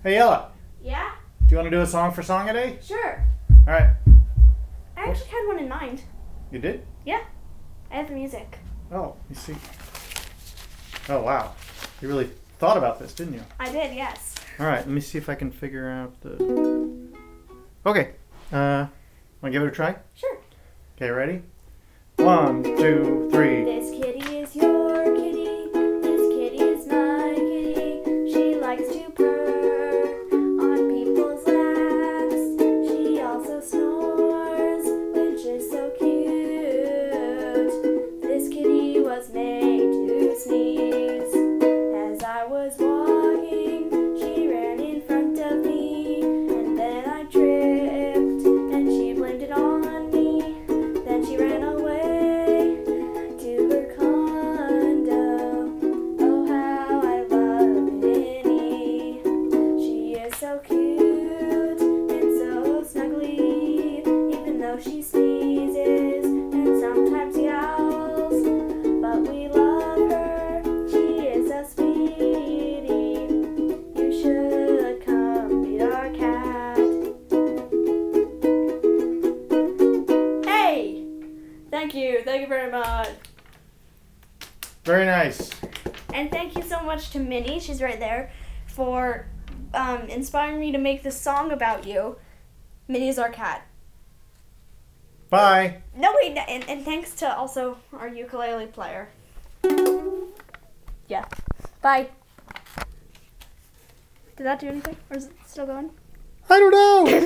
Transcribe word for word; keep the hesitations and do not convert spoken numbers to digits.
Hey, Ella. Yeah? Do you want to do a song for Song a Day? Sure. All right. I actually had one in mind. You did? Yeah. I have the music. Oh, you see. Oh, wow. You really thought about this, didn't you? I did, yes. All right. Let me see if I can figure out the... Okay. Uh, want to give it a try? Sure. Okay, ready? One, two, three. This kitty is your kitty. This kitty is my kitty. She likes to purr on people's laps. She also snores, which is so cute. This kitty was made to sneeze. As I was walking, she ran in front of me, and then I tripped, and she blamed it on me. Then she ran away to her condo. Oh, how I love Minnie. She is so cute and so snuggly, even though she sneezes and sometimes yowls. But we love her, she is a sweetie. You should come meet our cat. Hey! Thank you, thank you very much. Very nice. And thank you so much to Minnie, she's right there, for um, inspiring me to make this song about you. Minnie's our cat. Bye. No, wait, no, and, and thanks to also our ukulele player. Yeah. Bye. Did that do anything? Or is it still going? I don't know.